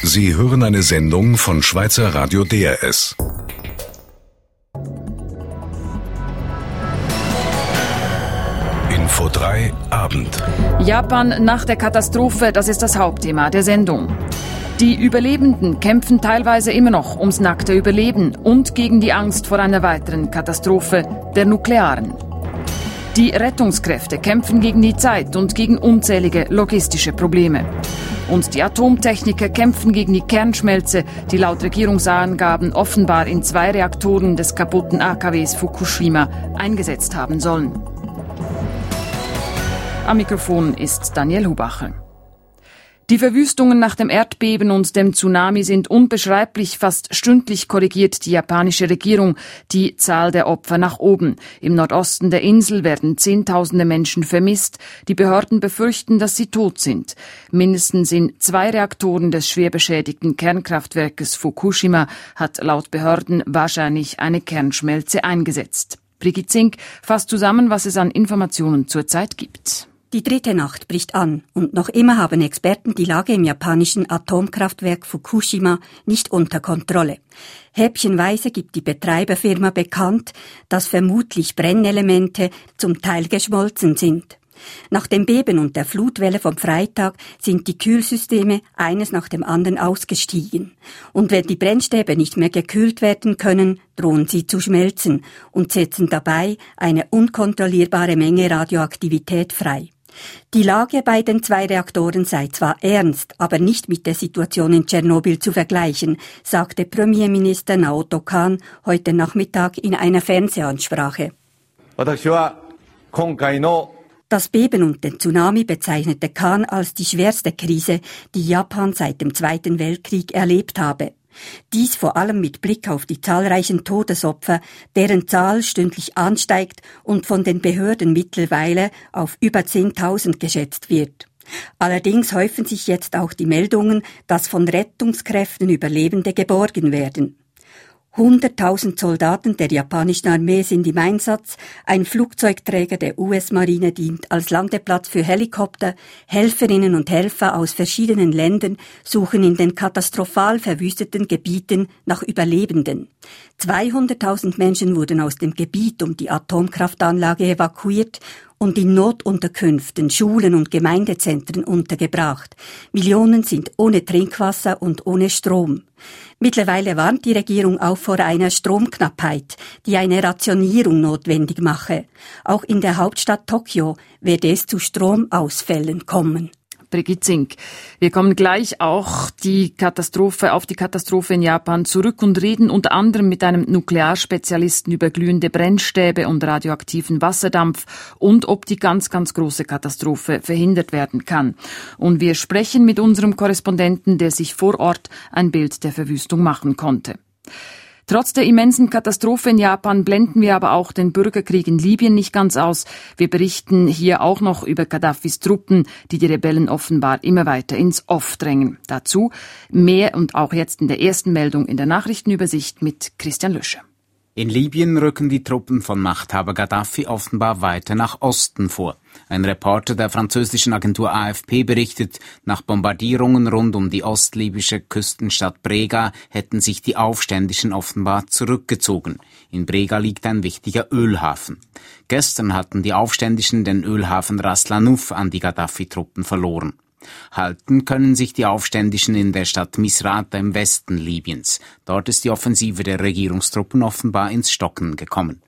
Sie hören eine Sendung von Schweizer Radio DRS. Info 3 Abend. Japan nach der Katastrophe, das ist das Hauptthema der Sendung. Die Überlebenden kämpfen teilweise immer noch ums nackte Überleben und gegen die Angst vor einer weiteren Katastrophe, der nuklearen. Die Rettungskräfte kämpfen gegen die Zeit und gegen unzählige logistische Probleme. Und die Atomtechniker kämpfen gegen die Kernschmelze, die laut Regierungsangaben offenbar in 2 Reaktoren des kaputten AKWs Fukushima eingesetzt haben sollen. Am Mikrofon ist Daniel Hubacher. Die Verwüstungen nach dem Erdbeben und dem Tsunami sind unbeschreiblich. Fast stündlich korrigiert die japanische Regierung die Zahl der Opfer nach oben. Im Nordosten der Insel werden Zehntausende Menschen vermisst. Die Behörden befürchten, dass sie tot sind. Mindestens in 2 Reaktoren des schwer beschädigten Kernkraftwerkes Fukushima hat laut Behörden wahrscheinlich eine Kernschmelze eingesetzt. Brigitte Zink fasst zusammen, was es an Informationen zurzeit gibt. Die 3. Nacht bricht an und noch immer haben Experten die Lage im japanischen Atomkraftwerk Fukushima nicht unter Kontrolle. Häppchenweise gibt die Betreiberfirma bekannt, dass vermutlich Brennelemente zum Teil geschmolzen sind. Nach dem Beben und der Flutwelle vom Freitag sind die Kühlsysteme eines nach dem anderen ausgestiegen. Und wenn die Brennstäbe nicht mehr gekühlt werden können, drohen sie zu schmelzen und setzen dabei eine unkontrollierbare Menge Radioaktivität frei. Die Lage bei den 2 Reaktoren sei zwar ernst, aber nicht mit der Situation in Tschernobyl zu vergleichen, sagte Premierminister Naoto Kan heute Nachmittag in einer Fernsehansprache. Das Beben und den Tsunami bezeichnete Kan als die schwerste Krise, die Japan seit dem Zweiten Weltkrieg erlebt habe. Dies vor allem mit Blick auf die zahlreichen Todesopfer, deren Zahl stündlich ansteigt und von den Behörden mittlerweile auf über 10.000 geschätzt wird. Allerdings häufen sich jetzt auch die Meldungen, dass von Rettungskräften Überlebende geborgen werden. 100.000 Soldaten der japanischen Armee sind im Einsatz. Ein Flugzeugträger der US-Marine dient als Landeplatz für Helikopter. Helferinnen und Helfer aus verschiedenen Ländern suchen in den katastrophal verwüsteten Gebieten nach Überlebenden. 200.000 Menschen wurden aus dem Gebiet um die Atomkraftanlage evakuiert und in Notunterkünften, Schulen und Gemeindezentren untergebracht. Millionen sind ohne Trinkwasser und ohne Strom. Mittlerweile warnt die Regierung auch vor einer Stromknappheit, die eine Rationierung notwendig mache. Auch in der Hauptstadt Tokio werde es zu Stromausfällen kommen. Brigitte Zink. Wir kommen gleich auch auf die Katastrophe in Japan zurück und reden unter anderem mit einem Nuklearspezialisten über glühende Brennstäbe und radioaktiven Wasserdampf und ob die ganz, ganz große Katastrophe verhindert werden kann. Und wir sprechen mit unserem Korrespondenten, der sich vor Ort ein Bild der Verwüstung machen konnte. Trotz der immensen Katastrophe in Japan blenden wir aber auch den Bürgerkrieg in Libyen nicht ganz aus. Wir berichten hier auch noch über Gaddafis Truppen, die Rebellen offenbar immer weiter ins Off drängen. Dazu mehr und auch jetzt in der ersten Meldung in der Nachrichtenübersicht mit Christian Löscher. In Libyen rücken die Truppen von Machthaber Gaddafi offenbar weiter nach Osten vor. Ein Reporter der französischen Agentur AFP berichtet, nach Bombardierungen rund um die ostlibysche Küstenstadt Brega hätten sich die Aufständischen offenbar zurückgezogen. In Brega liegt ein wichtiger Ölhafen. Gestern hatten die Aufständischen den Ölhafen Ras Lanuf an die Gaddafi-Truppen verloren. Halten können sich die Aufständischen in der Stadt Misrata im Westen Libyens. Dort ist die Offensive der Regierungstruppen offenbar ins Stocken gekommen.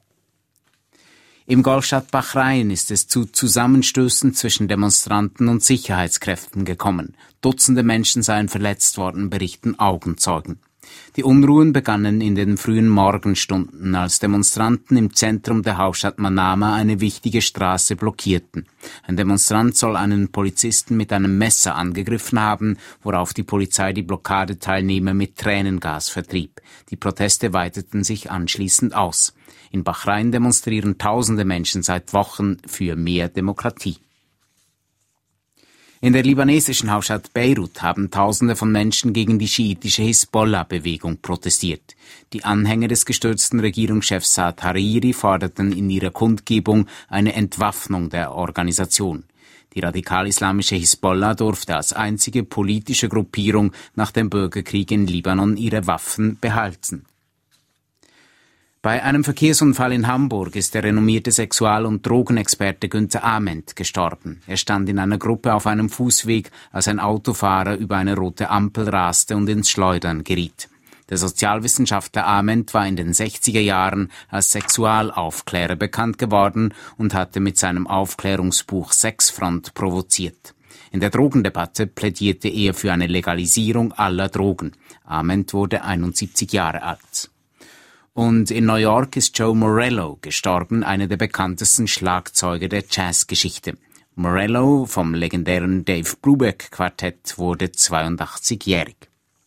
Im Golfstaat Bahrain ist es zu Zusammenstößen zwischen Demonstranten und Sicherheitskräften gekommen. Dutzende Menschen seien verletzt worden, berichten Augenzeugen. Die Unruhen begannen in den frühen Morgenstunden, als Demonstranten im Zentrum der Hauptstadt Manama eine wichtige Straße blockierten. Ein Demonstrant soll einen Polizisten mit einem Messer angegriffen haben, worauf die Polizei die Blockadeteilnehmer mit Tränengas vertrieb. Die Proteste weiteten sich anschließend aus. In Bahrain demonstrieren tausende Menschen seit Wochen für mehr Demokratie. In der libanesischen Hauptstadt Beirut haben Tausende von Menschen gegen die schiitische Hisbollah-Bewegung protestiert. Die Anhänger des gestürzten Regierungschefs Saad Hariri forderten in ihrer Kundgebung eine Entwaffnung der Organisation. Die radikal-islamische Hisbollah durfte als einzige politische Gruppierung nach dem Bürgerkrieg in Libanon ihre Waffen behalten. Bei einem Verkehrsunfall in Hamburg ist der renommierte Sexual- und Drogenexperte Günther Ament gestorben. Er stand in einer Gruppe auf einem Fußweg, als ein Autofahrer über eine rote Ampel raste und ins Schleudern geriet. Der Sozialwissenschaftler Ament war in den 60er Jahren als Sexualaufklärer bekannt geworden und hatte mit seinem Aufklärungsbuch Sexfront provoziert. In der Drogendebatte plädierte er für eine Legalisierung aller Drogen. Ament wurde 71 Jahre alt. Und in New York ist Joe Morello gestorben, einer der bekanntesten Schlagzeuger der Jazzgeschichte. Morello vom legendären Dave Brubeck Quartett wurde 82-jährig.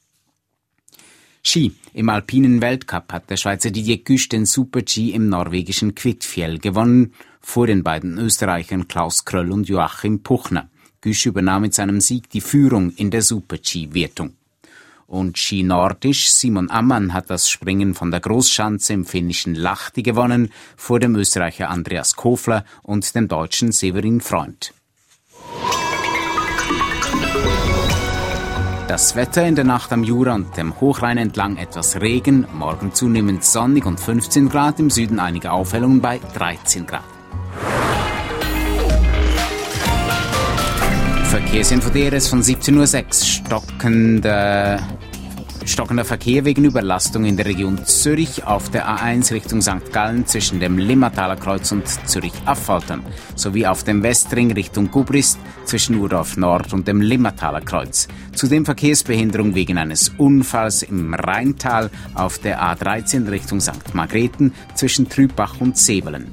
Ski. Im alpinen Weltcup hat der Schweizer Didier Güsch den Super-G im norwegischen Kvitfjell gewonnen, vor den beiden Österreichern Klaus Kröll und Joachim Puchner. Güsch übernahm mit seinem Sieg die Führung in der Super-G-Wertung. Und Ski nordisch, Simon Ammann hat das Springen von der Großschanze im finnischen Lahti gewonnen, vor dem Österreicher Andreas Kofler und dem Deutschen Severin Freund. Das Wetter: in der Nacht am Jura und dem Hochrhein entlang etwas Regen, morgen zunehmend sonnig und 15 Grad, im Süden einige Aufhellungen bei 13 Grad. Verkehrsinfo DRS von 17.06 Uhr. Stockender Verkehr wegen Überlastung in der Region Zürich auf der A1 Richtung St. Gallen zwischen dem Limmathaler Kreuz und Zürich-Affaltern sowie auf dem Westring Richtung Gubrist zwischen Urdorf Nord und dem Limmathaler Kreuz. Zudem Verkehrsbehinderung wegen eines Unfalls im Rheintal auf der A13 Richtung St. Margrethen zwischen Trübach und Sevelen.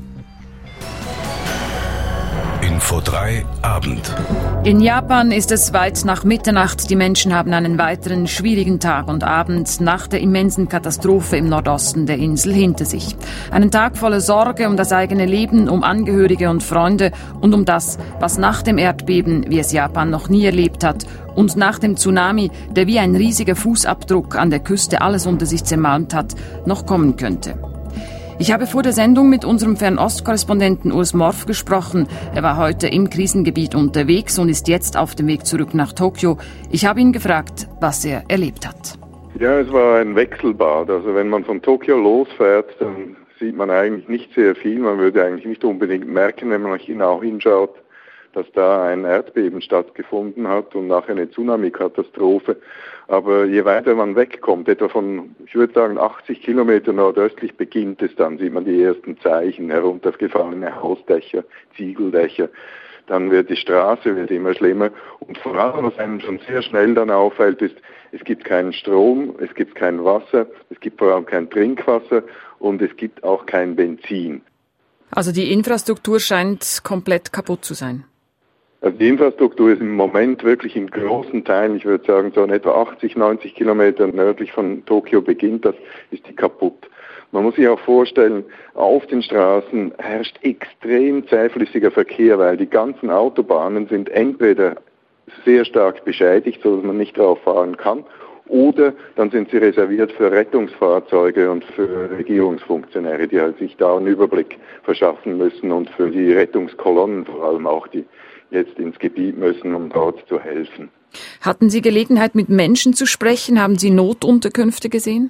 Info 3 Abend. In Japan ist es weit nach Mitternacht. Die Menschen haben einen weiteren schwierigen Tag und Abend nach der immensen Katastrophe im Nordosten der Insel hinter sich. Einen Tag voller Sorge um das eigene Leben, um Angehörige und Freunde und um das, was nach dem Erdbeben, wie es Japan noch nie erlebt hat, und nach dem Tsunami, der wie ein riesiger Fußabdruck an der Küste alles unter sich zermalmt hat, noch kommen könnte. Ich habe vor der Sendung mit unserem Fernost-Korrespondenten Urs Morf gesprochen. Er war heute im Krisengebiet unterwegs und ist jetzt auf dem Weg zurück nach Tokio. Ich habe ihn gefragt, was er erlebt hat. Ja, es war ein Wechselbad. Also wenn man von Tokio losfährt, dann sieht man eigentlich nicht sehr viel. Man würde eigentlich nicht unbedingt merken, wenn man genau hinschaut, dass da ein Erdbeben stattgefunden hat und nachher eine Tsunami-Katastrophe. Aber je weiter man wegkommt, etwa von, ich würde sagen, 80 Kilometer nordöstlich beginnt es dann, sieht man die ersten Zeichen, heruntergefallene Hausdächer, Ziegeldächer. Dann wird die Straße immer schlimmer. Und vor allem, was einem schon sehr schnell dann auffällt, ist, es gibt keinen Strom, es gibt kein Wasser, es gibt vor allem kein Trinkwasser und es gibt auch kein Benzin. Also die Infrastruktur scheint komplett kaputt zu sein. Also die Infrastruktur ist im Moment wirklich in großen Teilen, ich würde sagen so in etwa 80, 90 Kilometer nördlich von Tokio beginnt das, ist die kaputt. Man muss sich auch vorstellen, auf den Straßen herrscht extrem zähflüssiger Verkehr, weil die ganzen Autobahnen sind entweder sehr stark beschädigt, sodass man nicht drauf fahren kann, oder dann sind sie reserviert für Rettungsfahrzeuge und für Regierungsfunktionäre, die halt sich da einen Überblick verschaffen müssen und für die Rettungskolonnen vor allem auch, die jetzt ins Gebiet müssen, um dort zu helfen. Hatten Sie Gelegenheit, mit Menschen zu sprechen? Haben Sie Notunterkünfte gesehen?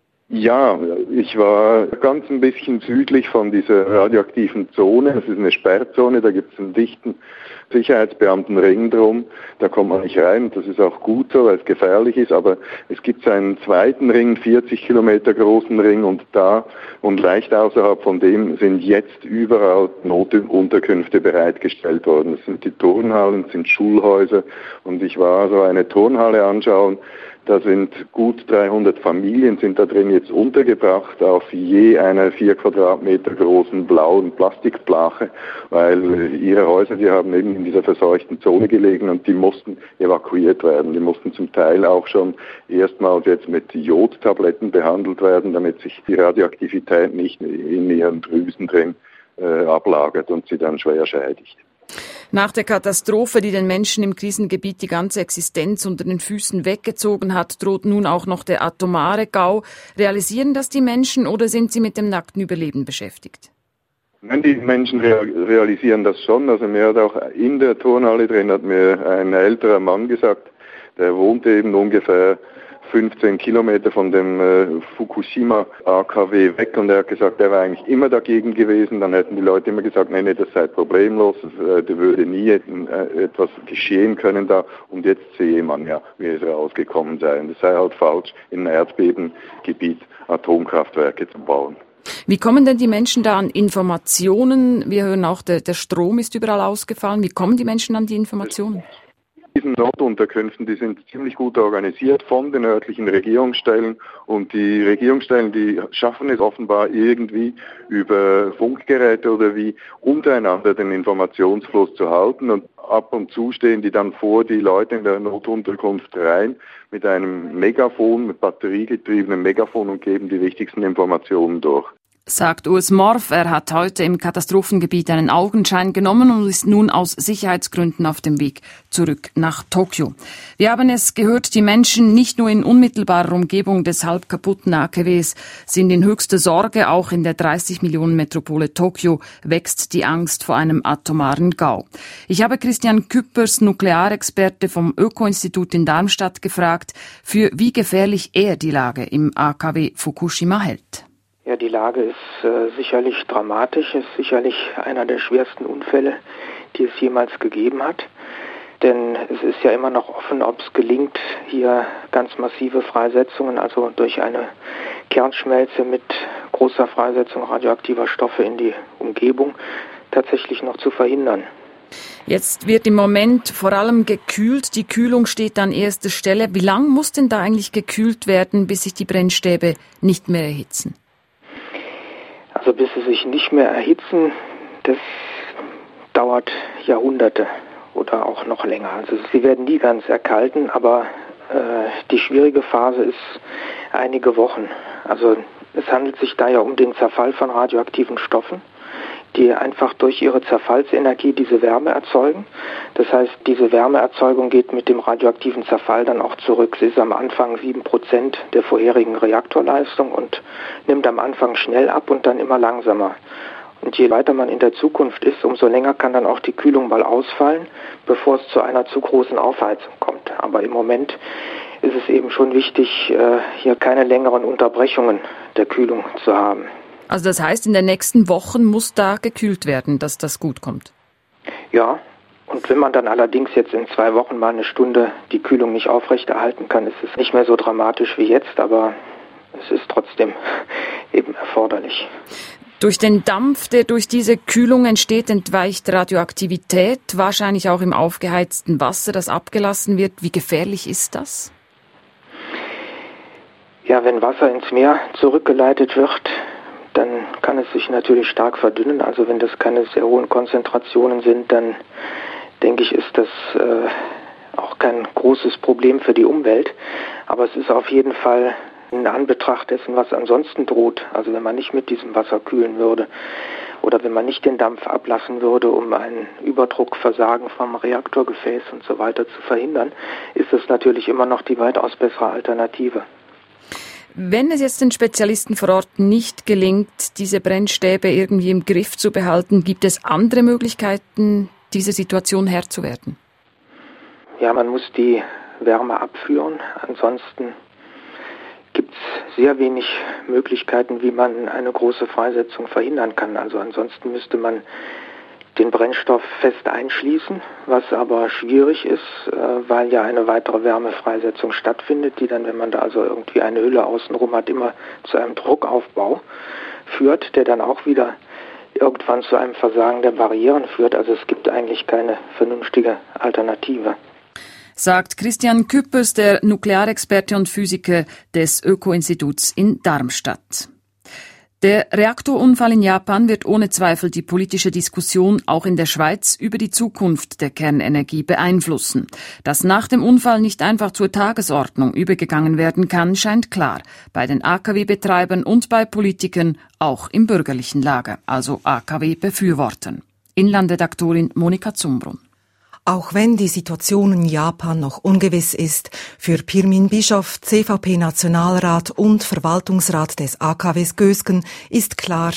Ja, ich war ganz ein bisschen südlich von dieser radioaktiven Zone. Das ist eine Sperrzone, da gibt es einen dichten Sicherheitsbeamtenring drum. Da kommt man nicht rein. Das ist auch gut so, weil es gefährlich ist. Aber es gibt einen zweiten Ring, 40 Kilometer großen Ring, und da und leicht außerhalb von dem sind jetzt überall Notunterkünfte bereitgestellt worden. Das sind die Turnhallen, das sind Schulhäuser, und ich war so eine Turnhalle anschauen. Da sind gut 300 Familien sind da drin jetzt untergebracht auf je einer 4 Quadratmeter großen blauen Plastikplache, weil ihre Häuser, die haben eben in dieser verseuchten Zone gelegen und die mussten evakuiert werden. Die mussten zum Teil auch schon erstmals jetzt mit Jodtabletten behandelt werden, damit sich die Radioaktivität nicht in ihren Drüsen drin ablagert und sie dann schwer schädigt. Nach der Katastrophe, die den Menschen im Krisengebiet die ganze Existenz unter den Füßen weggezogen hat, droht nun auch noch der atomare Gau. Realisieren das die Menschen oder sind sie mit dem nackten Überleben beschäftigt? Nein, die Menschen realisieren das schon. Also mir hat auch in der Turnhalle drin hat mir ein älterer Mann gesagt, der wohnte eben ungefähr 15 Kilometer von dem Fukushima AKW weg und er hat gesagt, er war eigentlich immer dagegen gewesen. Dann hätten die Leute immer gesagt, nee, das sei problemlos, da würde nie etwas geschehen können da. Und jetzt sehe man ja, wie es rausgekommen sei. Und es sei halt falsch, in einem Erdbebengebiet Atomkraftwerke zu bauen. Wie kommen denn die Menschen da an Informationen? Wir hören auch, der Strom ist überall ausgefallen. Wie kommen die Menschen an die Informationen? Diese Notunterkünften, die sind ziemlich gut organisiert von den örtlichen Regierungsstellen und die Regierungsstellen, die schaffen es offenbar irgendwie über Funkgeräte oder wie untereinander den Informationsfluss zu halten und ab und zu stehen die dann vor die Leute in der Notunterkunft rein mit einem Megafon, mit batteriegetriebenem Megafon und geben die wichtigsten Informationen durch. Sagt Urs Morf, er hat heute im Katastrophengebiet einen Augenschein genommen und ist nun aus Sicherheitsgründen auf dem Weg zurück nach Tokio. Wir haben es gehört, die Menschen nicht nur in unmittelbarer Umgebung des halb kaputten AKWs sind in höchster Sorge, auch in der 30-Millionen-Metropole Tokio wächst die Angst vor einem atomaren Gau. Ich habe Christian Küppers, Nuklearexperte vom Öko-Institut in Darmstadt, gefragt, für wie gefährlich er die Lage im AKW Fukushima hält. Ja, die Lage ist sicherlich dramatisch, ist sicherlich einer der schwersten Unfälle, die es jemals gegeben hat. Denn es ist ja immer noch offen, ob es gelingt, hier ganz massive Freisetzungen, also durch eine Kernschmelze mit großer Freisetzung radioaktiver Stoffe in die Umgebung, tatsächlich noch zu verhindern. Jetzt wird im Moment vor allem gekühlt. Die Kühlung steht an erster Stelle. Wie lang muss denn da eigentlich gekühlt werden, bis sich die Brennstäbe nicht mehr erhitzen? Also bis sie sich nicht mehr erhitzen, das dauert Jahrhunderte oder auch noch länger. Also sie werden nie ganz erkalten, aber die schwierige Phase ist einige Wochen. Also es handelt sich da ja um den Zerfall von radioaktiven Stoffen, die einfach durch ihre Zerfallsenergie diese Wärme erzeugen. Das heißt, diese Wärmeerzeugung geht mit dem radioaktiven Zerfall dann auch zurück. Sie ist am Anfang 7% der vorherigen Reaktorleistung und nimmt am Anfang schnell ab und dann immer langsamer. Und je weiter man in der Zukunft ist, umso länger kann dann auch die Kühlung mal ausfallen, bevor es zu einer zu großen Aufheizung kommt. Aber im Moment ist es eben schon wichtig, hier keine längeren Unterbrechungen der Kühlung zu haben. Also das heißt, in den nächsten Wochen muss da gekühlt werden, dass das gut kommt? Ja, und wenn man dann allerdings jetzt in 2 Wochen mal eine Stunde die Kühlung nicht aufrechterhalten kann, ist es nicht mehr so dramatisch wie jetzt, aber es ist trotzdem eben erforderlich. Durch den Dampf, der durch diese Kühlung entsteht, entweicht Radioaktivität, wahrscheinlich auch im aufgeheizten Wasser, das abgelassen wird. Wie gefährlich ist das? Ja, wenn Wasser ins Meer zurückgeleitet wird, dann kann es sich natürlich stark verdünnen. Also wenn das keine sehr hohen Konzentrationen sind, dann denke ich, ist das auch kein großes Problem für die Umwelt. Aber es ist auf jeden Fall in Anbetracht dessen, was ansonsten droht. Also wenn man nicht mit diesem Wasser kühlen würde oder wenn man nicht den Dampf ablassen würde, um ein Überdruckversagen vom Reaktorgefäß und so weiter zu verhindern, ist es natürlich immer noch die weitaus bessere Alternative. Wenn es jetzt den Spezialisten vor Ort nicht gelingt, diese Brennstäbe irgendwie im Griff zu behalten, gibt es andere Möglichkeiten, dieser Situation Herr zu werden? Ja, man muss die Wärme abführen. Ansonsten gibt es sehr wenig Möglichkeiten, wie man eine große Freisetzung verhindern kann. Also ansonsten müsste man den Brennstoff fest einschließen, was aber schwierig ist, weil ja eine weitere Wärmefreisetzung stattfindet, die dann, wenn man da also irgendwie eine Hülle außenrum hat, immer zu einem Druckaufbau führt, der dann auch wieder irgendwann zu einem Versagen der Barrieren führt. Also es gibt eigentlich keine vernünftige Alternative. Sagt Christian Küppers, der Nuklearexperte und Physiker des Öko-Instituts in Darmstadt. Der Reaktorunfall in Japan wird ohne Zweifel die politische Diskussion auch in der Schweiz über die Zukunft der Kernenergie beeinflussen. Dass nach dem Unfall nicht einfach zur Tagesordnung übergegangen werden kann, scheint klar. Bei den AKW-Betreibern und bei Politikern, auch im bürgerlichen Lager, also AKW-Befürwortern. Inlandredaktorin Monika Zumbrunn. Auch wenn die Situation in Japan noch ungewiss ist, für Pirmin Bischoff, CVP-Nationalrat und Verwaltungsrat des AKWs Gösgen, ist klar,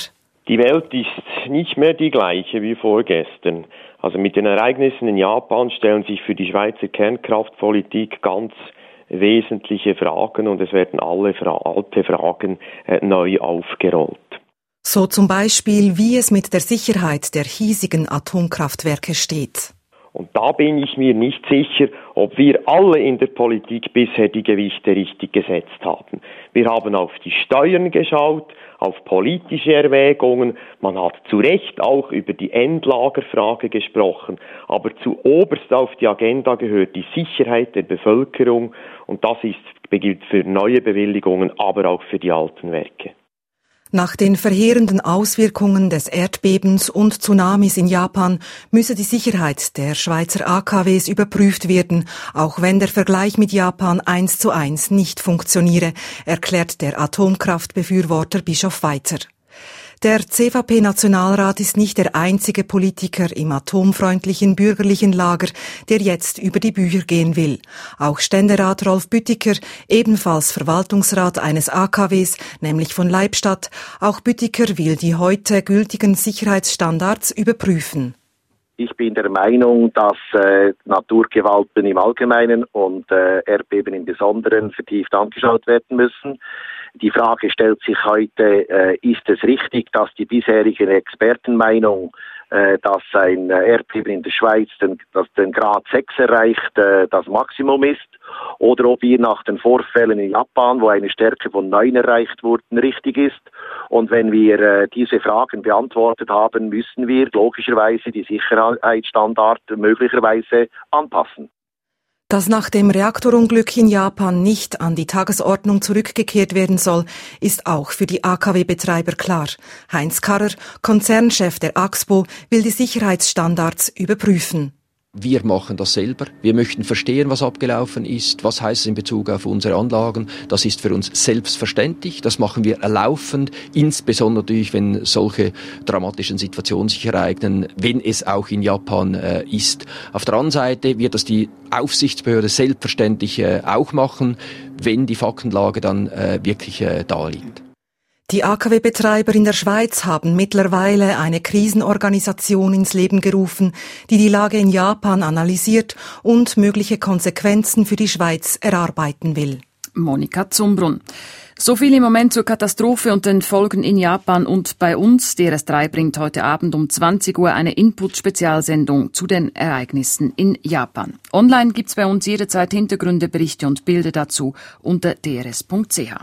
Die Welt ist nicht mehr die gleiche wie vorgestern. Also mit den Ereignissen in Japan stellen sich für die Schweizer Kernkraftpolitik ganz wesentliche Fragen und es werden alle alte Fragen neu aufgerollt. So zum Beispiel, wie es mit der Sicherheit der hiesigen Atomkraftwerke steht. Und da bin ich mir nicht sicher, ob wir alle in der Politik bisher die Gewichte richtig gesetzt haben. Wir haben auf die Steuern geschaut, auf politische Erwägungen. Man hat zu Recht auch über die Endlagerfrage gesprochen. Aber zuoberst auf die Agenda gehört die Sicherheit der Bevölkerung. Und das gilt für neue Bewilligungen, aber auch für die alten Werke. Nach den verheerenden Auswirkungen des Erdbebens und Tsunamis in Japan müsse die Sicherheit der Schweizer AKWs überprüft werden, auch wenn der Vergleich mit Japan 1:1 nicht funktioniere, erklärt der Atomkraftbefürworter Bischof Weitzer. Der CVP-Nationalrat ist nicht der einzige Politiker im atomfreundlichen bürgerlichen Lager, der jetzt über die Bücher gehen will. Auch Ständerat Rolf Büttiker, ebenfalls Verwaltungsrat eines AKWs, nämlich von Leibstadt, auch Büttiker will die heute gültigen Sicherheitsstandards überprüfen. Ich bin der Meinung, dass Naturgewalten im Allgemeinen und Erdbeben im Besonderen vertieft angeschaut werden müssen. Die Frage stellt sich heute, ist es richtig, dass die bisherige Expertenmeinung, dass ein Erdbeben in der Schweiz den Grad 6 erreicht, das Maximum ist, oder ob wir nach den Vorfällen in Japan, wo eine Stärke von 9 erreicht wurde, richtig ist. Und wenn wir diese Fragen beantwortet haben, müssen wir logischerweise die Sicherheitsstandards möglicherweise anpassen. Dass nach dem Reaktorunglück in Japan nicht an die Tagesordnung zurückgekehrt werden soll, ist auch für die AKW-Betreiber klar. Heinz Karrer, Konzernchef der AXPO, will die Sicherheitsstandards überprüfen. Wir machen das selber. Wir möchten verstehen, was abgelaufen ist. Was heißt es in Bezug auf unsere Anlagen? Das ist für uns selbstverständlich. Das machen wir laufend, insbesondere natürlich, wenn solche dramatischen Situationen sich ereignen, wenn es auch in Japan ist. Auf der anderen Seite wird das die Aufsichtsbehörde selbstverständlich auch machen, wenn die Faktenlage dann wirklich da liegt. Die AKW-Betreiber in der Schweiz haben mittlerweile eine Krisenorganisation ins Leben gerufen, die die Lage in Japan analysiert und mögliche Konsequenzen für die Schweiz erarbeiten will. Monika Zumbrunn. So viel im Moment zur Katastrophe und den Folgen in Japan und bei uns. DRS3 bringt heute Abend um 20 Uhr eine Input-Spezialsendung zu den Ereignissen in Japan. Online gibt's bei uns jederzeit Hintergründe, Berichte und Bilder dazu unter drs.ch.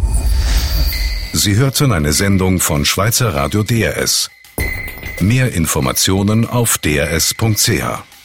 Sie hörten eine Sendung von Schweizer Radio DRS. Mehr Informationen auf drs.ch.